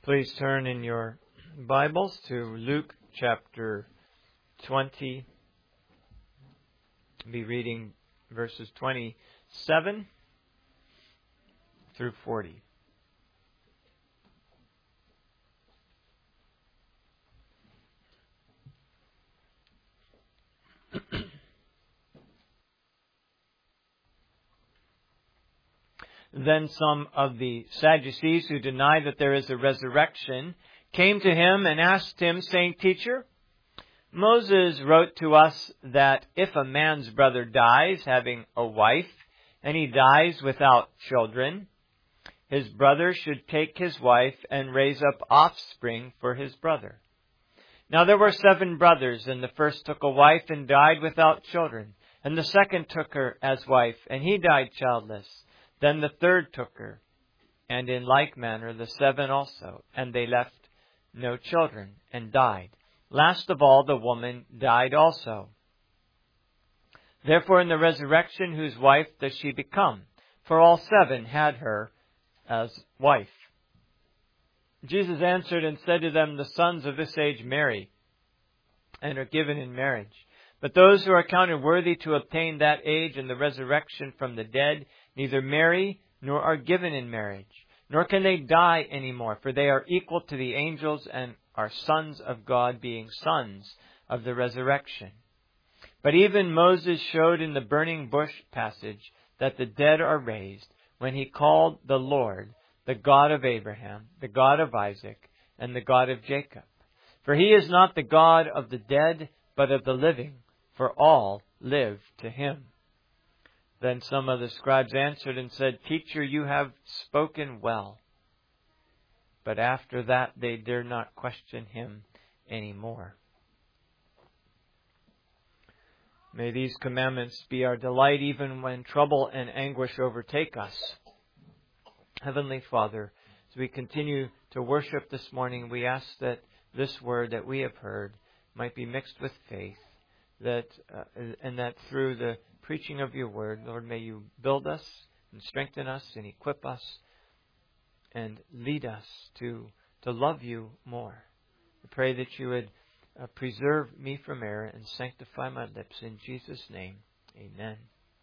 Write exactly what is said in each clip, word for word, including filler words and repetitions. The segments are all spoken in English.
Please turn in your Bibles to Luke chapter twenty. I'll be reading verses twenty-seven through forty. Then some of the Sadducees who deny that there is a resurrection came to him and asked him, saying, Teacher, Moses wrote to us that if a man's brother dies having a wife, and he dies without children, his brother should take his wife and raise up offspring for his brother. Now there were seven brothers, and the first took a wife and died without children, and the second took her as wife, and he died childless. Then the third took her, and in like manner the seven also, and they left no children, and died. Last of all, the woman died also. Therefore in the resurrection, whose wife does she become? For all seven had her as wife. Jesus answered and said to them, The sons of this age marry, and are given in marriage. But those who are counted worthy to obtain that age and the resurrection from the dead neither marry nor are given in marriage, nor can they die any more, for they are equal to the angels and are sons of God, being sons of the resurrection. But even Moses showed in the burning bush passage that the dead are raised, when he called the Lord the God of Abraham, the God of Isaac, and the God of Jacob. For he is not the God of the dead, but of the living, for all live to him. Then some of the scribes answered and said, Teacher, you have spoken well. But after that they dared not question him any more. May these commandments be our delight even when trouble and anguish overtake us. Heavenly Father, as we continue to worship this morning, we ask that this word that we have heard might be mixed with faith, that uh, and that through the preaching of your word, Lord, may you build us and strengthen us and equip us and lead us to, to love you more. I pray that you would uh, preserve me from error and sanctify my lips. In Jesus' name, amen.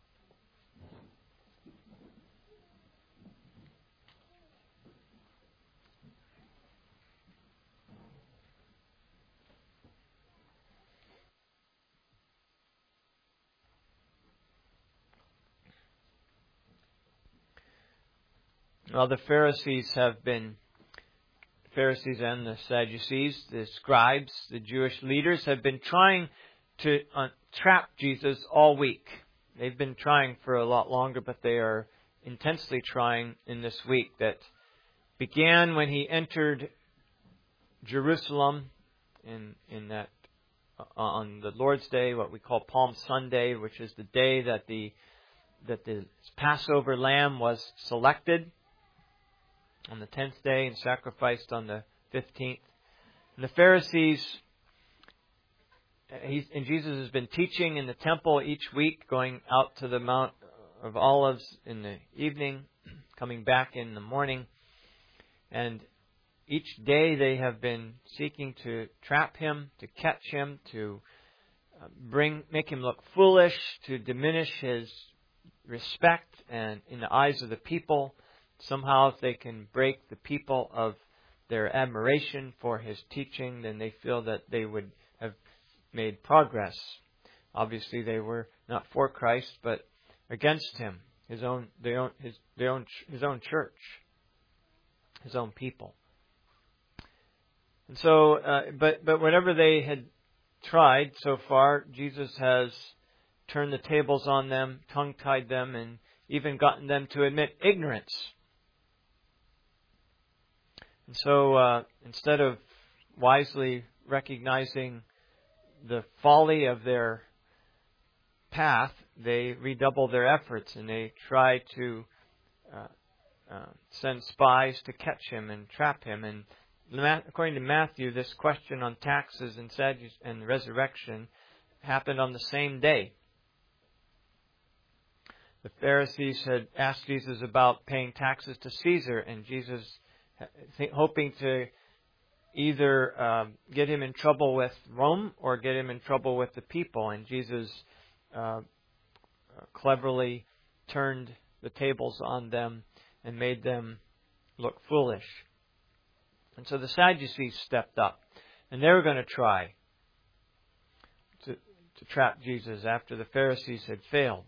Well, the Pharisees have been, Pharisees and the Sadducees, the scribes, the Jewish leaders, have been trying to uh, trap Jesus all week. They've been trying for a lot longer, but they are intensely trying in this week that began when he entered Jerusalem in in that uh, on the Lord's Day, what we call Palm Sunday, which is the day that the that the Passover lamb was selected on the tenth day and sacrificed on the fifteenth. And the Pharisees, he's, and Jesus has been teaching in the temple each week, going out to the Mount of Olives in the evening, coming back in the morning. And each day they have been seeking to trap him, to catch him, to bring, make him look foolish, to diminish his respect and in the eyes of the people. Somehow if they can break the people of their admiration for his teaching, then they feel that they would have made progress. Obviously they were not for Christ, but against him, his own, their own, his, their own, his own church, his own people. And so, uh, but, but whatever they had tried so far, Jesus has turned the tables on them, tongue-tied them, and even gotten them to admit ignorance. And so, uh, instead of wisely recognizing the folly of their path, they redouble their efforts and they try to uh, uh, send spies to catch him and trap him. And according to Matthew, this question on taxes and Sadducees and resurrection happened on the same day. The Pharisees had asked Jesus about paying taxes to Caesar, and Jesus th- hoping to either um, get him in trouble with Rome or get him in trouble with the people. And Jesus uh, cleverly turned the tables on them and made them look foolish. And so the Sadducees stepped up, and they were going to try to, to trap Jesus after the Pharisees had failed.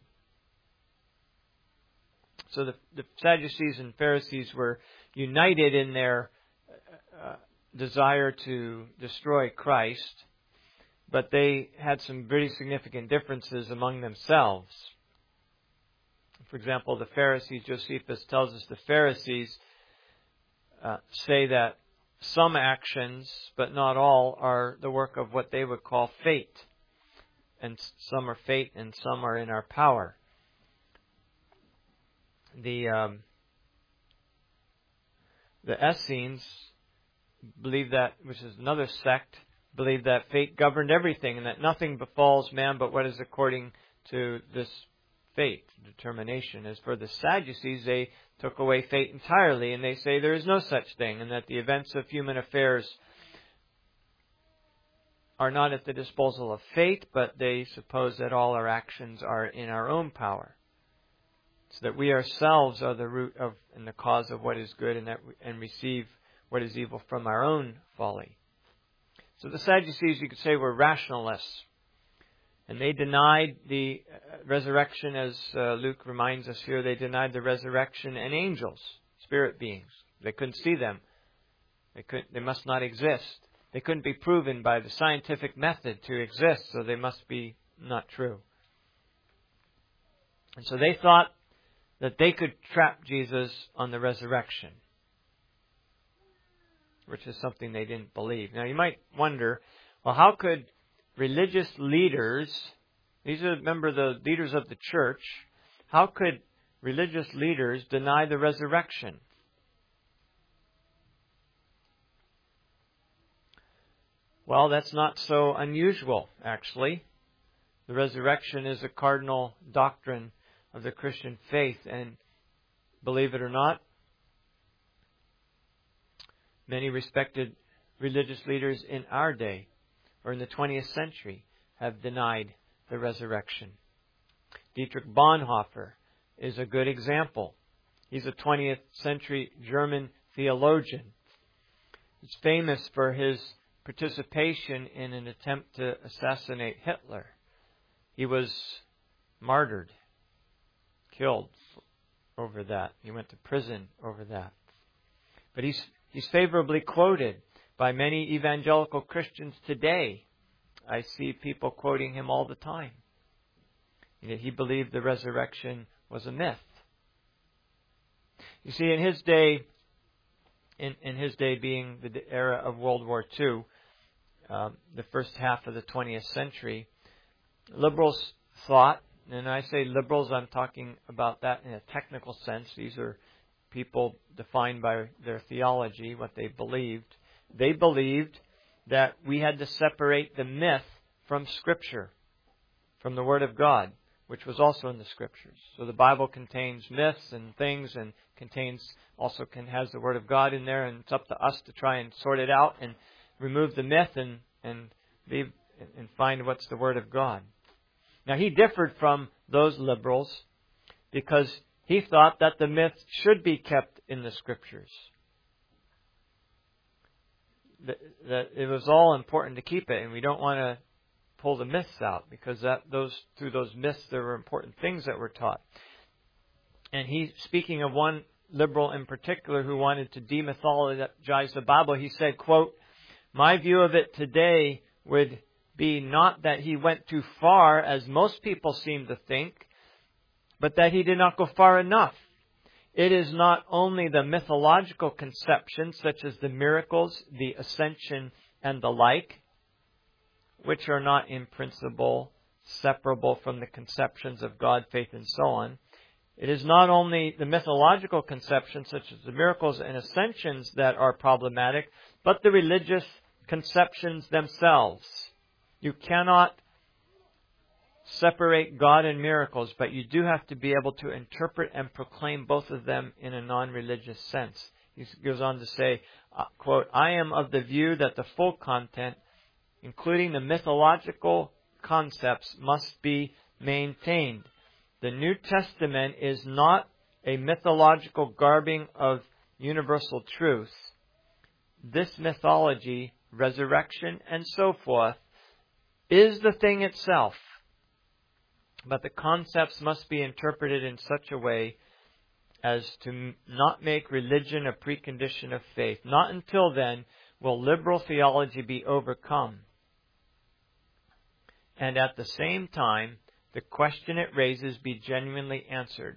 So the, the Sadducees and Pharisees were united in their uh, desire to destroy Christ, but they had some very significant differences among themselves. For example, the Pharisees, Josephus tells us the Pharisees uh, say that some actions, but not all, are the work of what they would call fate. And some are fate and some are in our power. The um, the Essenes believe that, which is another sect, believe that fate governed everything and that nothing befalls man but what is according to this fate, determination. As for the Sadducees, they took away fate entirely, and they say there is no such thing, and that the events of human affairs are not at the disposal of fate, but they suppose that all our actions are in our own power. So that we ourselves are the root of and the cause of what is good, and that we, and receive what is evil from our own folly. So the Sadducees, you could say, were rationalists. And they denied the resurrection, as uh, Luke reminds us here. They denied the resurrection and angels, spirit beings. They couldn't see them. They couldn't, they must not exist. They couldn't be proven by the scientific method to exist, so they must be not true. And so they thought that they could trap Jesus on the resurrection, which is something they didn't believe. Now you might wonder, well, how could religious leaders, these are, remember, the leaders of the church, how could religious leaders deny the resurrection? Well, that's not so unusual, actually. The resurrection is a cardinal doctrine of the Christian faith, and believe it or not, many respected religious leaders in our day, or in the twentieth century, have denied the resurrection. Dietrich Bonhoeffer is a good example. He's a twentieth century German theologian. He's famous for his participation in an attempt to assassinate Hitler. He was martyred, killed over that. He went to prison over that. But he's he's favorably quoted by many evangelical Christians today. I see people quoting him all the time. That he believed the resurrection was a myth. You see, in his day, in, in his day being the era of World War Two, um, the first half of the twentieth century, liberals thought, and I say liberals, I'm talking about that in a technical sense. These are people defined by their theology, what they believed. They believed that we had to separate the myth from Scripture, from the Word of God, which was also in the Scriptures. So the Bible contains myths and things, and contains also can has the Word of God in there, and it's up to us to try and sort it out and remove the myth and and leave and find what's the Word of God. Now he differed from those liberals because he thought that the myth should be kept in the Scriptures. That, that it was all important to keep it, and we don't want to pull the myths out, because that those through those myths there were important things that were taught. And he, speaking of one liberal in particular who wanted to demythologize the Bible, he said, quote, "My view of it today would be not that he went too far, as most people seem to think, but that he did not go far enough. It is not only the mythological conceptions, such as the miracles, the ascension, and the like, which are not in principle separable from the conceptions of God, faith, and so on. It is not only the mythological conceptions, such as the miracles and ascensions, that are problematic, but the religious conceptions themselves. You cannot separate God and miracles, but you do have to be able to interpret and proclaim both of them in a non-religious sense. He goes on to say, uh, quote, I am of the view that the full content, including the mythological concepts, must be maintained. The New Testament is not a mythological garbing of universal truth. This mythology, resurrection, and so forth, is the thing itself. But the concepts must be interpreted in such a way as to not make religion a precondition of faith. Not until then will liberal theology be overcome. And at the same time, the question it raises be genuinely answered.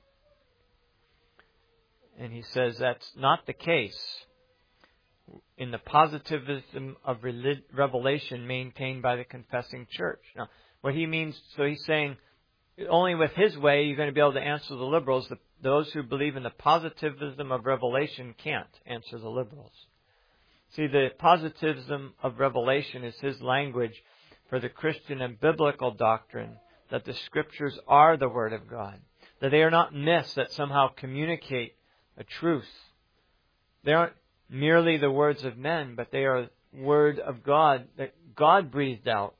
And he says that's not the case in the positivism of revelation maintained by the confessing church. Now, what he means, so he's saying, only with his way you're going to be able to answer the liberals. The, those who believe in the positivism of revelation can't answer the liberals. See, the positivism of revelation is his language for the Christian and biblical doctrine that the Scriptures are the Word of God, that they are not myths that somehow communicate a truth. They aren't merely the words of men, but they are Word of God that God breathed out.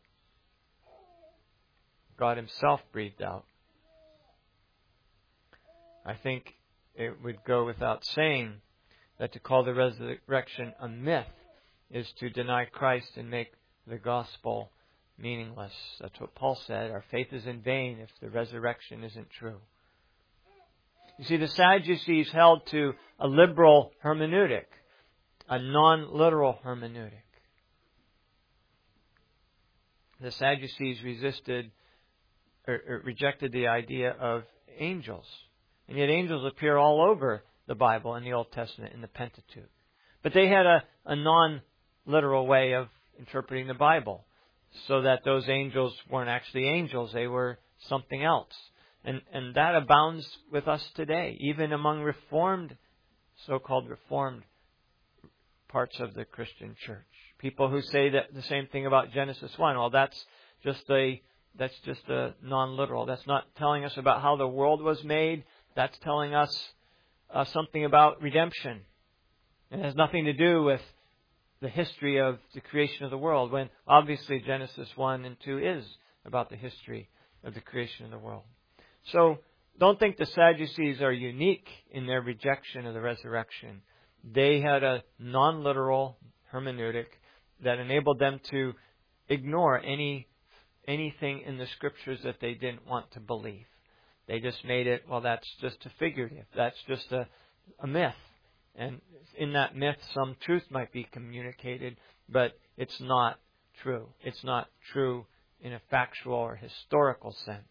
God Himself breathed out. I think it would go without saying that to call the resurrection a myth is to deny Christ and make the gospel meaningless. That's what Paul said. Our faith is in vain if the resurrection isn't true. You see, the Sadducees held to a liberal hermeneutic, a non-literal hermeneutic. The Sadducees resisted or, or rejected the idea of angels. And yet angels appear all over the Bible in the Old Testament, in the Pentateuch. But they had a, a non-literal way of interpreting the Bible, so that those angels weren't actually angels, they were something else. And and that abounds with us today, even among Reformed, so-called Reformed parts of the Christian church. People who say that the same thing about Genesis one. Well, that's just a that's just a non-literal. That's not telling us about how the world was made. That's telling us uh, something about redemption. It has nothing to do with the history of the creation of the world, when obviously Genesis one and two is about the history of the creation of the world. So don't think the Sadducees are unique in their rejection of the resurrection. They had a non-literal hermeneutic that enabled them to ignore any anything in the Scriptures that they didn't want to believe. They just made it, well, that's just a figurative. That's just a, a myth. And in that myth, some truth might be communicated, but it's not true. It's not true in a factual or historical sense.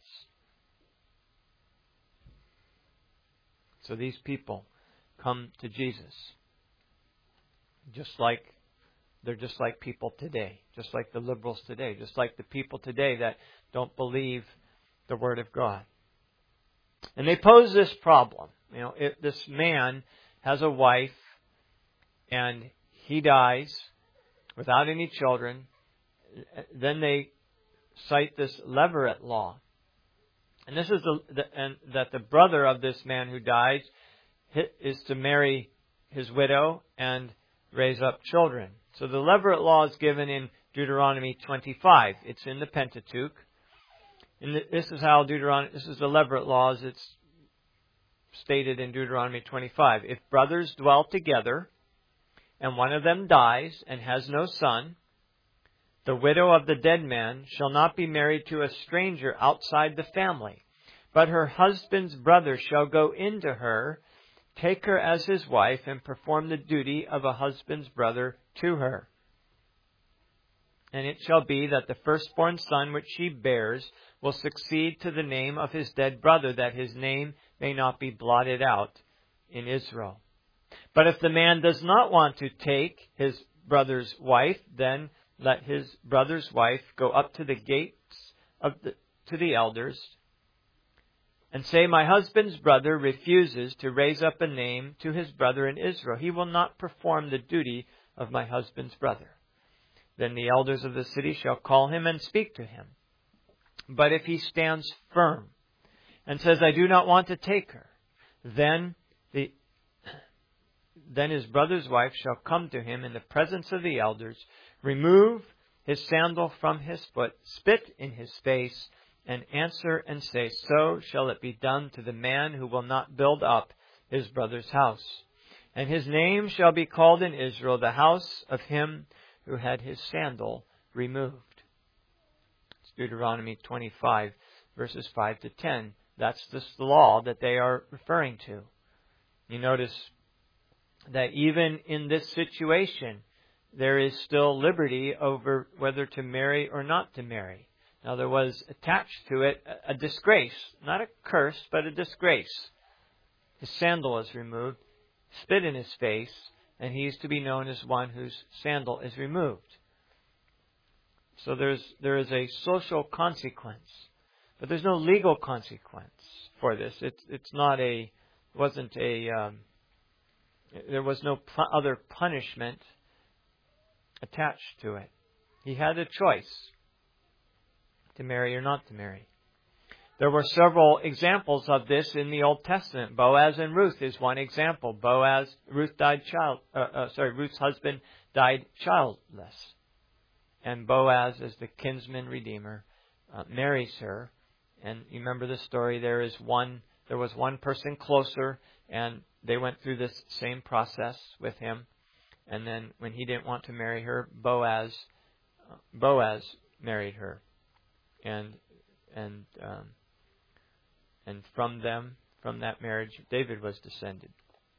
So these people come to Jesus just like they're just like people today, just like the liberals today, just like the people today that don't believe the Word of God. And they pose this problem. You know, if this man has a wife and he dies without any children, then they cite this Levirate law. And this is the, the and that the brother of this man who dies is to marry his widow and raise up children. So the Levirate law is given in Deuteronomy twenty-five. It's in the Pentateuch. And this is how Deuteronomy, this is the Levirate laws. It's stated in Deuteronomy twenty-five. If brothers dwell together and one of them dies and has no son, the widow of the dead man shall not be married to a stranger outside the family, but her husband's brother shall go into her, take her as his wife, and perform the duty of a husband's brother to her. And it shall be that the firstborn son which she bears will succeed to the name of his dead brother, that his name may not be blotted out in Israel. But if the man does not want to take his brother's wife, then let his brother's wife go up to the gates of the, to the elders and say, my husband's brother refuses to raise up a name to his brother in Israel. He will not perform the duty of my husband's brother. Then the elders of the city shall call him and speak to him. But if he stands firm and says, I do not want to take her, then the then his brother's wife shall come to him in the presence of the elders, remove his sandal from his foot, spit in his face, and answer and say, so shall it be done to the man who will not build up his brother's house. And his name shall be called in Israel, the house of him who had his sandal removed. It's Deuteronomy twenty-five, verses five to ten. That's this law that they are referring to. You notice that even in this situation, there is still liberty over whether to marry or not to marry. Now, there was attached to it a disgrace, not a curse, but a disgrace. His sandal is removed, spit in his face, and he is to be known as one whose sandal is removed. So there's there is a social consequence, but there's no legal consequence for this. It's it's not a wasn't a um, there was no pu- other punishment attached to it. He had a choice to marry or not to marry. There were several examples of this in the Old Testament. Boaz and Ruth is one example. Boaz, Ruth died child. Uh, uh, sorry, Ruth's husband died childless, and Boaz, as the kinsman redeemer, uh, marries her. And you remember the story. There is one. There was one person closer, and they went through this same process with him. And then, when he didn't want to marry her, Boaz, uh, Boaz married her, and and. Um, And from them, from that marriage, David was descended.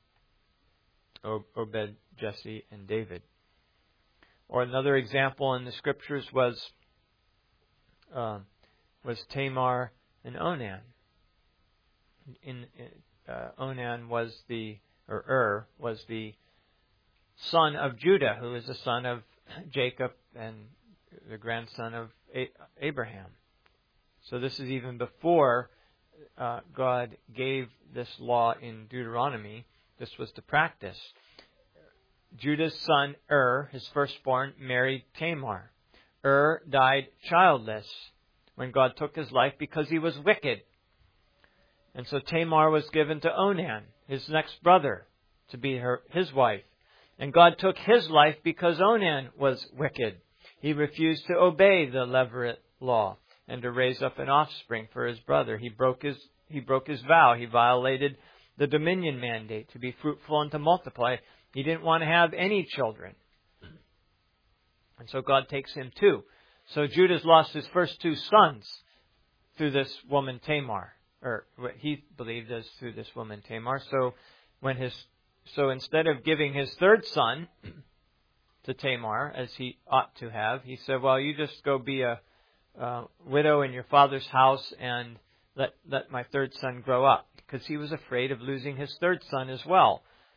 Obed, Jesse, and David. Or another example in the scriptures was uh, was Tamar and Onan. In uh, Onan was the or Ur was the son of Judah, who is the son of Jacob and the grandson of Abraham. So this is even before Uh, God gave this law in Deuteronomy. This was the practice. Judah's son Ur, his firstborn, married Tamar. Ur died childless when God took his life because he was wicked. And so Tamar was given to Onan, his next brother, to be her his wife. And God took his life because Onan was wicked. He refused to obey the Levirate law and to raise up an offspring for his brother. He broke his he broke his vow. He violated the dominion mandate to be fruitful and to multiply. He didn't want to have any children. And so God takes him too. So Judah's lost his first two sons through this woman Tamar, or what he believed as through this woman Tamar. So when his so instead of giving his third son to Tamar as he ought to have, he said, "Well, you just go be a Uh, widow in your father's house and let let my third son grow up," because he was afraid of losing his third son as well.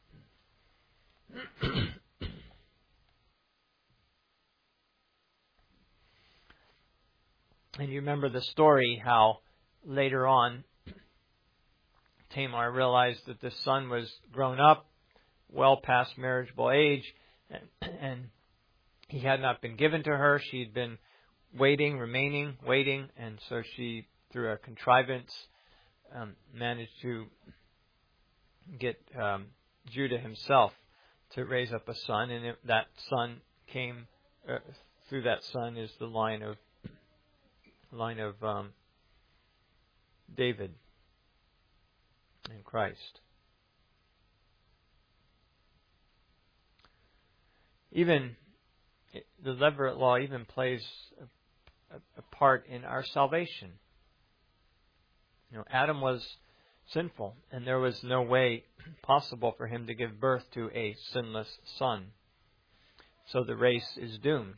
And you remember the story how later on Tamar realized that the son was grown up, well past marriageable age, and, and he had not been given to her. She'd been waiting, remaining, waiting, and so she, through a contrivance, um, managed to get um, Judah himself to raise up a son, and it, that son came uh, through that son is the line of line of um, David and Christ. Even the Levirate law even plays a, a, a part in our salvation. You know, Adam was sinful, and there was no way possible for him to give birth to a sinless son. So the race is doomed.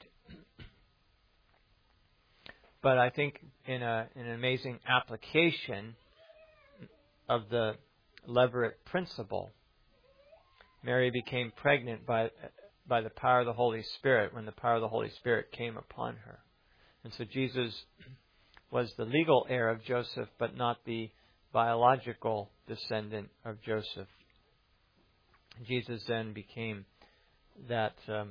But I think in, a, in an amazing application of the Levirate principle, Mary became pregnant by by the power of the Holy Spirit when the power of the Holy Spirit came upon her. And so Jesus was the legal heir of Joseph, but not the biological descendant of Joseph. Jesus then became that um,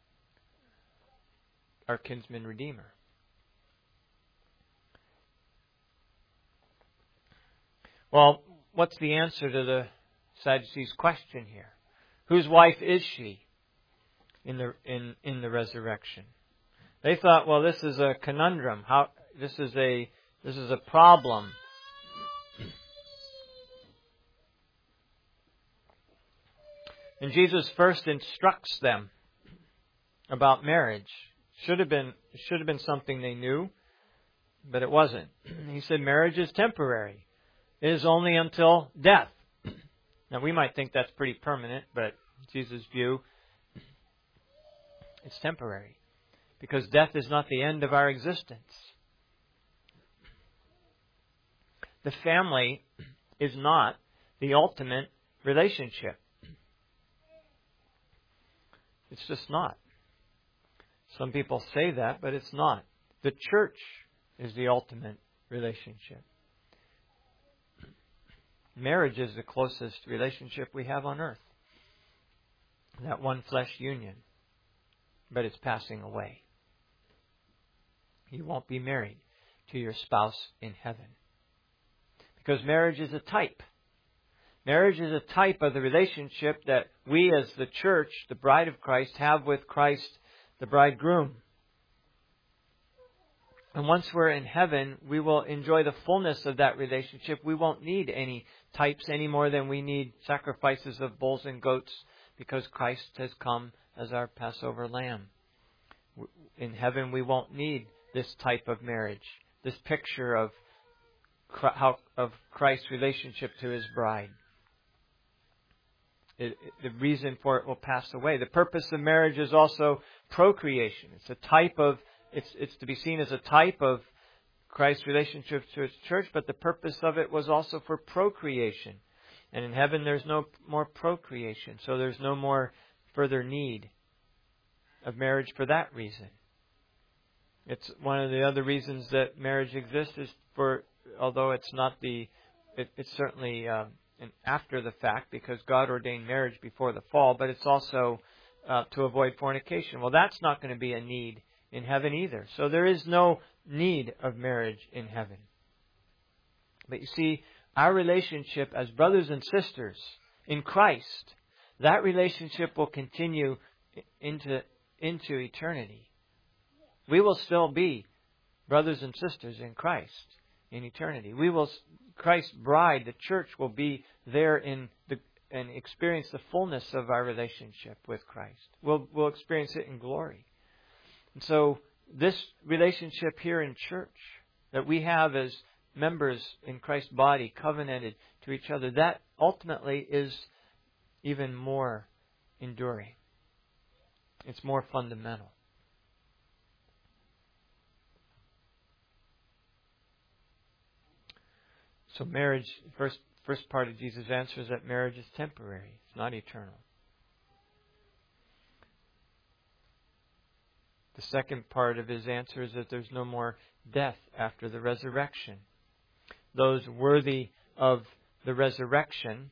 our kinsman redeemer. Well, what's the answer to the Sadducees' question here? Whose wife is she in the in, in the resurrection? They thought, well, this is a conundrum. How this is a this is a problem. And Jesus first instructs them about marriage. Should have been should have been something they knew, but it wasn't. He said marriage is temporary. It is only until death. Now we might think that's pretty permanent, but Jesus' view, it's temporary. Because death is not the end of our existence. The family is not the ultimate relationship. It's just not. Some people say that, but it's not. The church is the ultimate relationship. Marriage is the closest relationship we have on earth. That one flesh union. But it's passing away. You won't be married to your spouse in heaven. Because marriage is a type. Marriage is a type of the relationship that we as the church, the bride of Christ, have with Christ, the bridegroom. And once we're in heaven, we will enjoy the fullness of that relationship. We won't need any types any more than we need sacrifices of bulls and goats, because Christ has come as our Passover lamb. In heaven, we won't need this type of marriage, this picture of how of Christ's relationship to His bride. It, it, the reason for it will pass away. The purpose of marriage is also procreation. It's a type of it's it's to be seen as a type of Christ's relationship to His church, but the purpose of it was also for procreation. And in heaven, there's no more procreation, so there's no more further need of marriage for that reason. It's one of the other reasons that marriage exists is for, although it's not the, it, it's certainly uh, an after the fact, because God ordained marriage before the fall, but it's also uh, to avoid fornication. Well, that's not going to be a need in heaven either. So there is no need of marriage in heaven. But you see, our relationship as brothers and sisters in Christ, that relationship will continue into, into eternity. We will still be brothers and sisters in Christ in eternity. We will, Christ's bride, the church, will be there in the and experience the fullness of our relationship with Christ. We'll we'll experience it in glory. And so this relationship here in church that we have as members in Christ's body, covenanted to each other, that ultimately is even more enduring. It's more fundamental. So marriage, first first part of Jesus' answer is that marriage is temporary. It's not eternal. The second part of His answer is that there's no more death after the resurrection. Those worthy of the resurrection,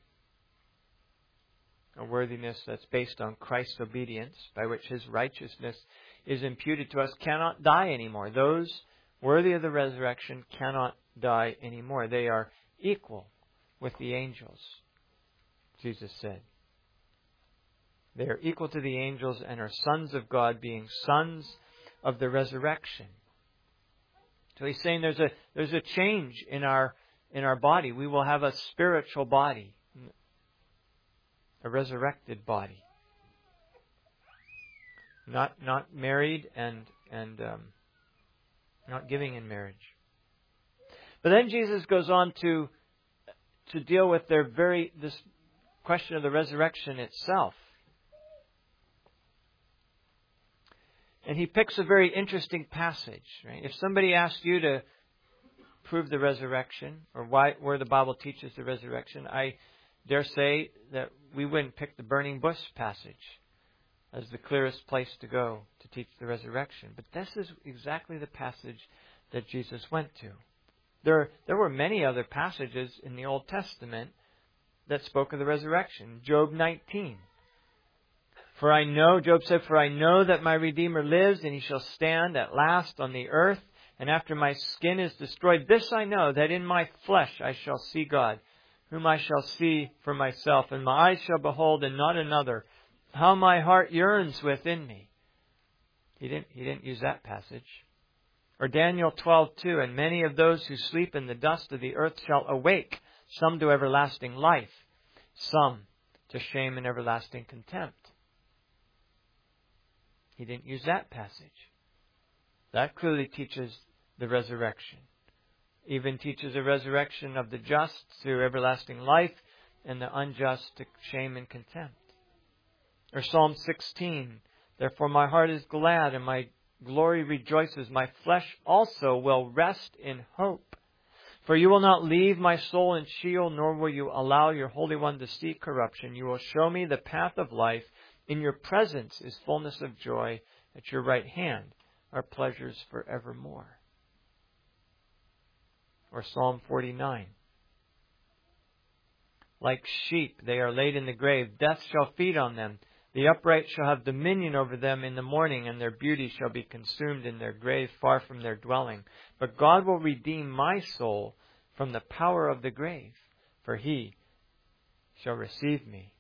a worthiness that's based on Christ's obedience, by which His righteousness is imputed to us, cannot die anymore. Those worthy of the resurrection cannot die anymore. They are equal with the angels, Jesus said. They are equal to the angels and are sons of God, being sons of the resurrection. So He's saying there's a there's a change in our in our body. We will have a spiritual body, a resurrected body, not not married and and um, not giving in marriage. But then Jesus goes on to to deal with their very this question of the resurrection itself. And He picks a very interesting passage. Right? If somebody asked you to prove the resurrection, or why where the Bible teaches the resurrection, I dare say that we wouldn't pick the burning bush passage as the clearest place to go to teach the resurrection. But this is exactly the passage that Jesus went to. There, there were many other passages in the Old Testament that spoke of the resurrection. Job nineteen. For I know, Job said, for I know that my Redeemer lives, and He shall stand at last on the earth, and after my skin is destroyed. This I know, that in my flesh I shall see God, whom I shall see for myself, and my eyes shall behold and not another. How my heart yearns within me. He didn't, he didn't use that passage. Or Daniel twelve two, and many of those who sleep in the dust of the earth shall awake, some to everlasting life, some to shame and everlasting contempt. He didn't use that passage. That clearly teaches the resurrection. Even teaches a resurrection of the just to everlasting life and the unjust to shame and contempt. Or Psalm sixteen, therefore my heart is glad and my glory rejoices. My flesh also will rest in hope. For you will not leave my soul in Sheol, nor will you allow your Holy One to see corruption. You will show me the path of life. In your presence is fullness of joy. At your right hand are pleasures forevermore. Or Psalm forty-nine. Like sheep they are laid in the grave. Death shall feed on them. The upright shall have dominion over them in the morning, and their beauty shall be consumed in their grave, far from their dwelling. But God will redeem my soul from the power of the grave, for He shall receive me.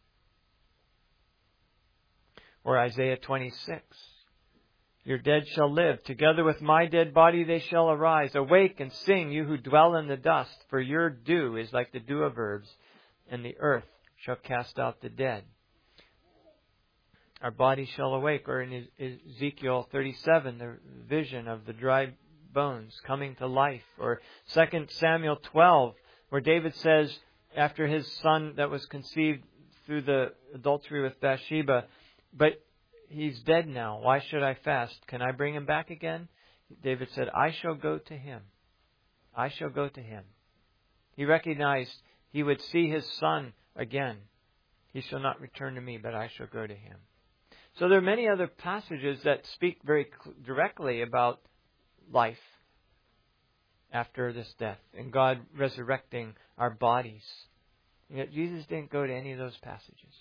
Or Isaiah twenty-six. Your dead shall live. Together with my dead body they shall arise. Awake and sing, you who dwell in the dust, for your dew is like the dew of herbs, and the earth shall cast out the dead. Our body shall awake. Or in Ezekiel thirty-seven, the vision of the dry bones coming to life. Or Second Samuel twelve, where David says, after his son that was conceived through the adultery with Bathsheba, but he's dead now. Why should I fast? Can I bring him back again? David said, I shall go to him. I shall go to him. He recognized he would see his son again. He shall not return to me, but I shall go to him. So there are many other passages that speak very directly about life after this death and God resurrecting our bodies. And yet Jesus didn't go to any of those passages.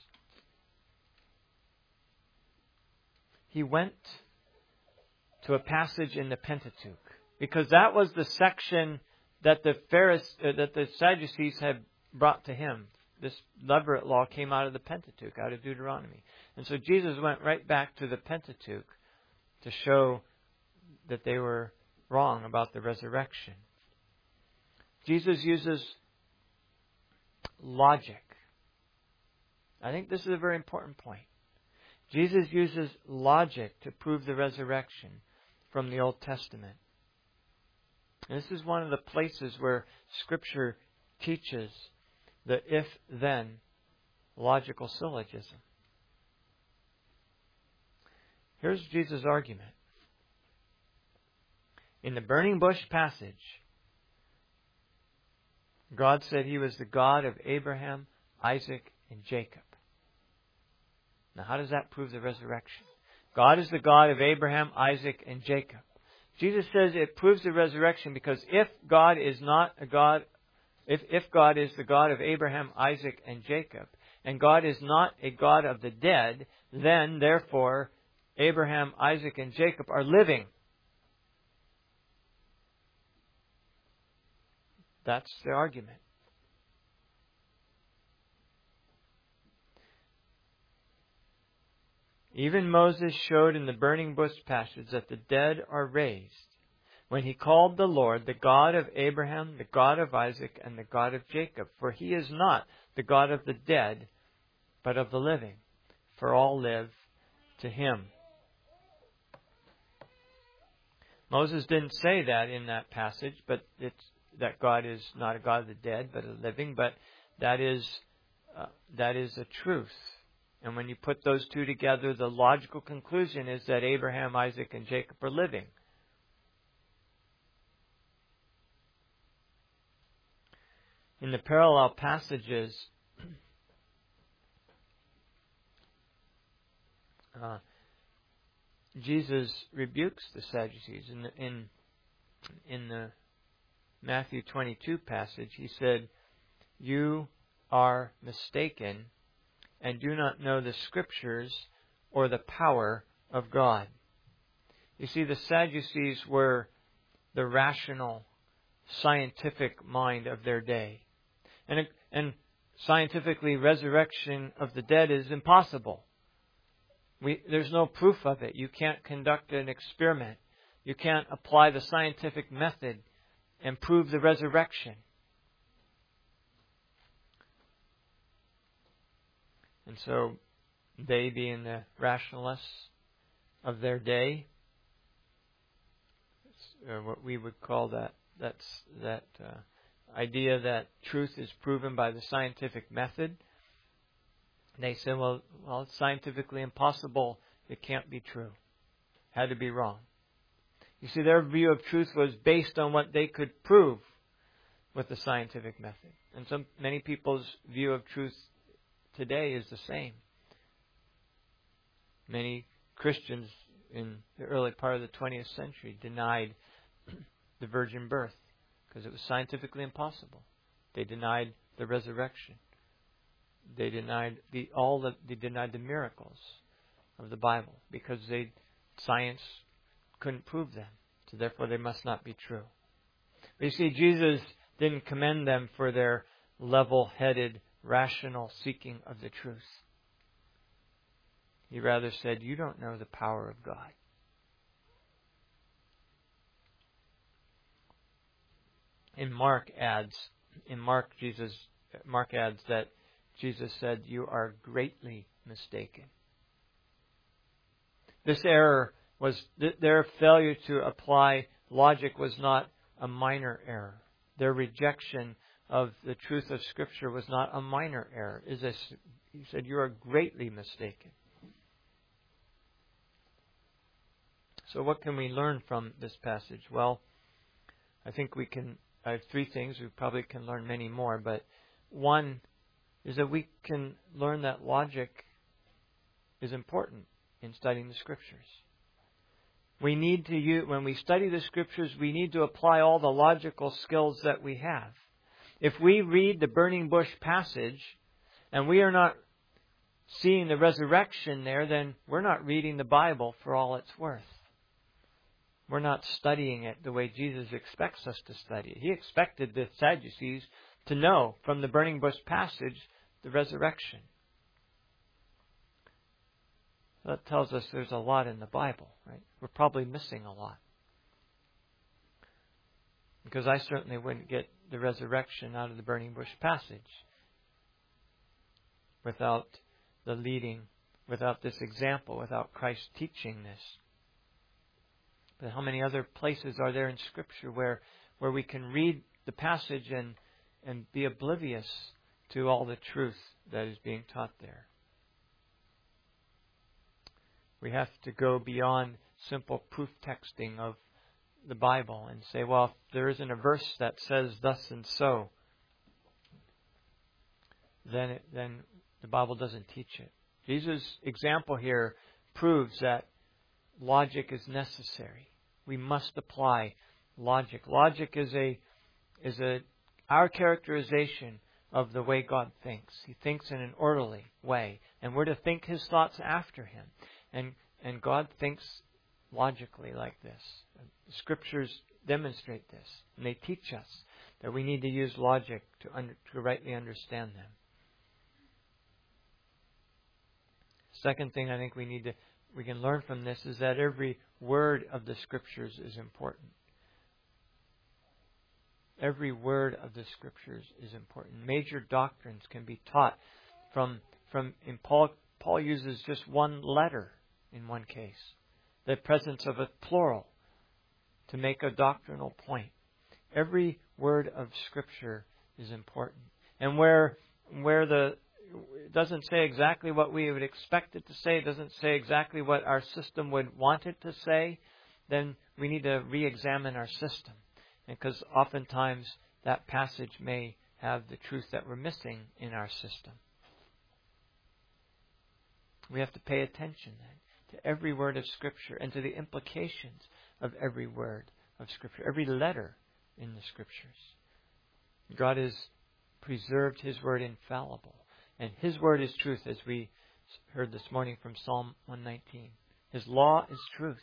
He went to a passage in the Pentateuch because that was the section that the Pharisees, uh, that the Sadducees had brought to him. This levirate law came out of the Pentateuch, out of Deuteronomy. And so Jesus went right back to the Pentateuch to show that they were wrong about the resurrection. Jesus uses logic. I think this is a very important point. Jesus uses logic to prove the resurrection from the Old Testament. And this is one of the places where Scripture teaches the if-then logical syllogism. Here's Jesus' argument. In the burning bush passage, God said He was the God of Abraham, Isaac, and Jacob. Now, how does that prove the resurrection? God is the God of Abraham, Isaac, and Jacob. Jesus says it proves the resurrection because if God is not a God, if, if God is the God of Abraham, Isaac, and Jacob, and God is not a God of the dead, then, therefore, Abraham, Isaac, and Jacob are living. That's the argument. Even Moses showed in the burning bush passage that the dead are raised when he called the Lord the God of Abraham, the God of Isaac, and the God of Jacob. For He is not the God of the dead, but of the living. For all live to Him. Moses didn't say that in that passage, but it's that God is not a God of the dead, but a living. But that is uh, that is a truth. And when you put those two together, the logical conclusion is that Abraham, Isaac, and Jacob are living. In the parallel passages, uh, Jesus rebukes the Sadducees. In the, in, in the Matthew twenty-two passage, He said, "You are mistaken and do not know the Scriptures or the power of God." You see, the Sadducees were the rational, scientific mind of their day. And And scientifically, resurrection of the dead is impossible. We, there's no proof of it. You can't conduct an experiment. You can't apply the scientific method and prove the resurrection. And so, they, being the rationalists of their day, or what we would call that, that's that uh, idea that truth is proven by the scientific method. They said, well, well, it's scientifically impossible. It can't be true. Had to be wrong. You see, their view of truth was based on what they could prove with the scientific method. And some many people's view of truth today is the same. Many Christians in the early part of the twentieth century denied the virgin birth because it was scientifically impossible. They denied the resurrection. They denied the all the they denied the miracles of the Bible because they science couldn't prove them. So therefore they must not be true. But you see, Jesus didn't commend them for their level-headed, rational seeking of the truth. He rather said, you don't know the power of God. In Mark adds, in Mark Jesus, Mark adds that Jesus said, you are greatly mistaken. This error was, their failure to apply logic was not a minor error. Their rejection of the truth of Scripture was not a minor error. Is this, he said, you are greatly mistaken. So what can we learn from this passage? Well, I think we can, I have three things. We probably can learn many more, but one is that we can learn that logic is important in studying the Scriptures. We need to use, when we study the Scriptures, we need to apply all the logical skills that we have. If we read the burning bush passage and we are not seeing the resurrection there, then we're not reading the Bible for all it's worth. We're not studying it the way Jesus expects us to study it. He expected the Sadducees to know from the burning bush passage the resurrection. That tells us there's a lot in the Bible, right? We're probably missing a lot. Because I certainly wouldn't get the resurrection out of the burning bush passage without the leading, without this example, without Christ teaching this. But how many other places are there in Scripture where, where we can read the passage and, and be oblivious to all the truth that is being taught there? We have to go beyond simple proof texting of the Bible and say, well, if there isn't a verse that says thus and so, then it, then the Bible doesn't teach it. Jesus' example here proves that logic is necessary. We must apply logic. Logic is a is a our characterization of the way God thinks. He thinks in an orderly way, and we're to think His thoughts after Him. And and God thinks logically like this. The Scriptures demonstrate this, and they teach us that we need to use logic to under, to rightly understand them. Second thing I think we need to we can learn from this is that every word of the Scriptures is important. Every word of the Scriptures is important. Major doctrines can be taught from from in Paul Paul uses just one letter in one case. The presence of a plural to make a doctrinal point. Every word of Scripture is important. And where where the it doesn't say exactly what we would expect it to say, it doesn't say exactly what our system would want it to say, then we need to re-examine our system. Because oftentimes that passage may have the truth that we're missing in our system. We have to pay attention then to every word of Scripture and to the implications of every word of Scripture, every letter in the Scriptures. God has preserved His Word infallible. And His Word is truth, as we heard this morning from Psalm one nineteen. His law is truth.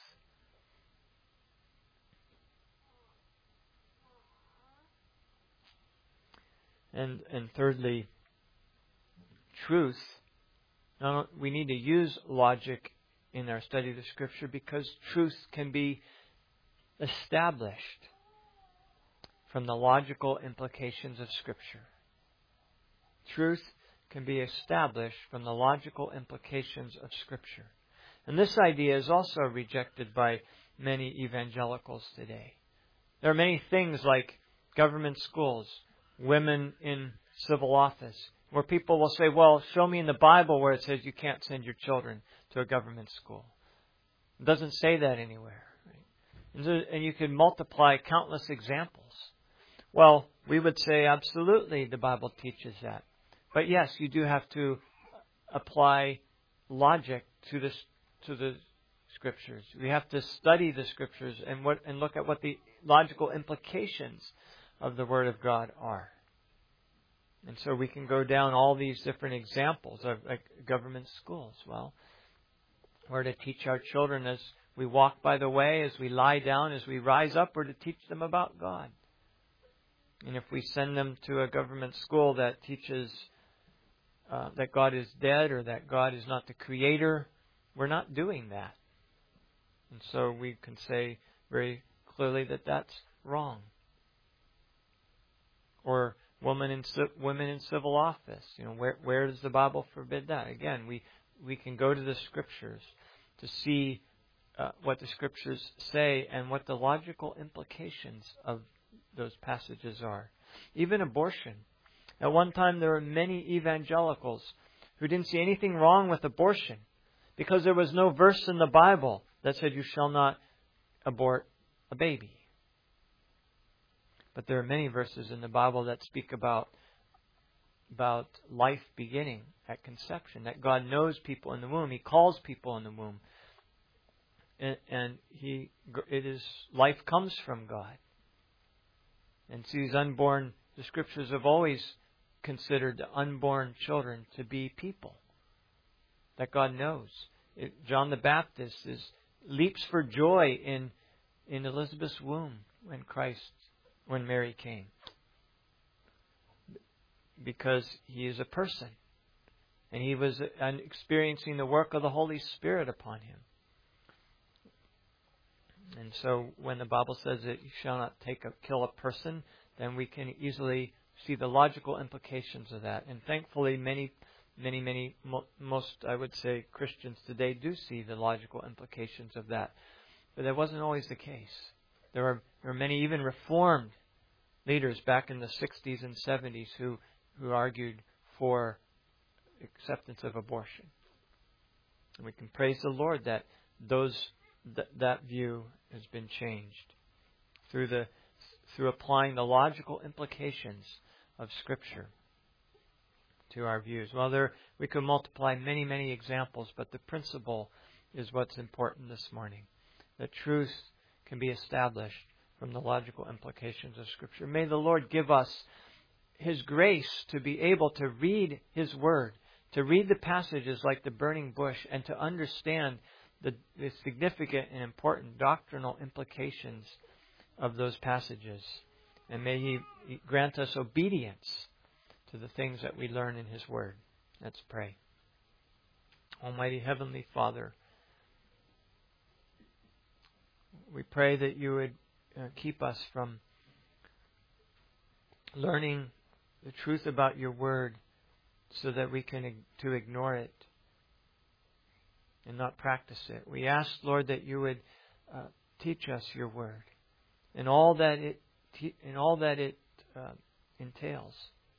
And and thirdly, truth. Now, we need to use logic in our study of the Scripture because truth can be established from the logical implications of Scripture. Truth can be established from the logical implications of Scripture. And this idea is also rejected by many evangelicals today. There are many things like government schools, women in civil office, where people will say, well, show me in the Bible where it says you can't send your children to a government school. It doesn't say that anywhere. Right? And, so, and you can multiply countless examples. Well, we would say absolutely the Bible teaches that. But yes, you do have to apply logic to the, to the Scriptures. We have to study the Scriptures and what and look at what the logical implications of the Word of God are. And so we can go down all these different examples of like government schools. Well, we're to teach our children as we walk by the way, as we lie down, as we rise up, we're to teach them about God. And if we send them to a government school that teaches uh, that God is dead or that God is not the creator, we're not doing that. And so we can say very clearly that that's wrong. Or women in women in civil office, you know, where where does the Bible forbid that? Again, we we can go to the Scriptures to see uh, what the Scriptures say and what the logical implications of those passages are. Even abortion. At one time, there were many evangelicals who didn't see anything wrong with abortion because there was no verse in the Bible that said you shall not abort a baby. But there are many verses in the Bible that speak about about life beginning at conception, that God knows people in the womb. He calls people in the womb. And, and he it is life comes from God. And so these unborn, the Scriptures have always considered the unborn children to be people that God knows. It, John the Baptist is leaps for joy in in Elizabeth's womb when Christ, when Mary came, because he is a person, and he was experiencing the work of the Holy Spirit upon him. And so when the Bible says that you shall not take a, kill a person, then we can easily see the logical implications of that. And thankfully, many, many, many, mo- most, I would say, Christians today do see the logical implications of that. But that wasn't always the case. There are, there are many even Reformed leaders back in the sixties and seventies who, who argued for acceptance of abortion. And we can praise the Lord that those th- that view has been changed through the through applying the logical implications of Scripture to our views. Well, there we could multiply many, many examples, but the principle is what's important this morning. That truth can be established from the logical implications of Scripture. May the Lord give us His grace to be able to read His Word, to read the passages like the burning bush, and to understand the, the significant and important doctrinal implications of those passages. And may He grant us obedience to the things that we learn in His Word. Let's pray. Almighty Heavenly Father, we pray that You would uh, keep us from learning the truth about Your Word so that we can to ignore it and not practice it. We ask, Lord, that You would uh, teach us Your Word and all that it and all that it uh, entails,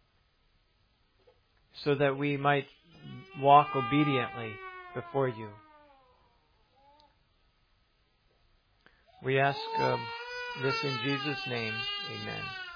so that we might walk obediently before You. We ask um, this in Jesus' name. Amen.